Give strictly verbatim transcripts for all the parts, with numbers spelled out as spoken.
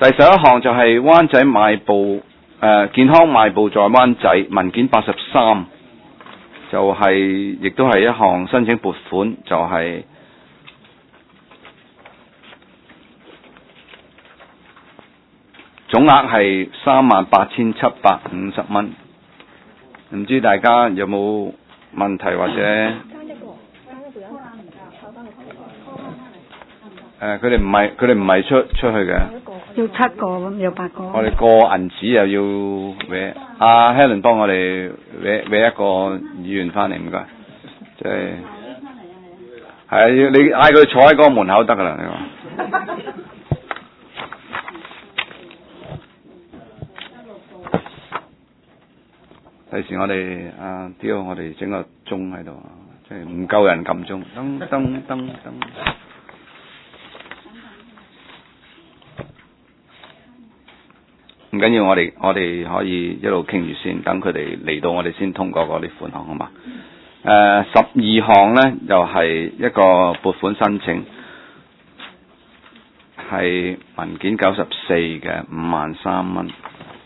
第十一項就係灣仔邁步誒、呃、健康邁步在灣仔文件八十三，就係、是、亦都係一項申請撥款，就係、是、總額係三萬八千七百五十蚊。唔知大家有冇問題或者？誒，佢哋唔係佢哋唔係出出去嘅， 要七個咁，有八個。 我哋過銀紙又要搲，阿 Helen 幫我哋搲搲一個議員翻嚟，唔該。即係係啊，你嗌佢坐喺嗰個門口得噶啦，你話。第時我哋啊，屌我哋整個鐘喺度，即係唔夠人撳鐘，噔噔噔噔。唔緊要，我哋我哋可以一路傾住先，等佢哋嚟到我哋先通過嗰啲款項，好嘛？誒、呃，十二項呢，又係一個撥款申請，係文件九十四嘅五萬三蚊。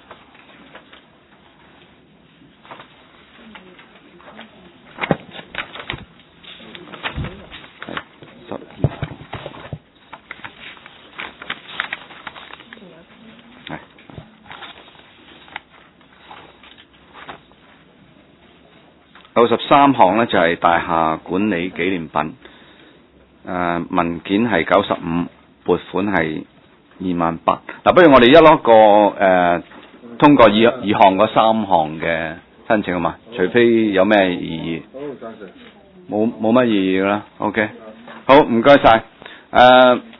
九十三項呢，就係、是、大廈管理紀念品，誒、呃、文件係九十五，撥款係二萬八。嗱，不如我哋一攞個誒、呃、通過以以項嗰三項嘅申請啊嘛，除非有咩異議，冇冇乜異議啦。OK，好，唔該晒。誒。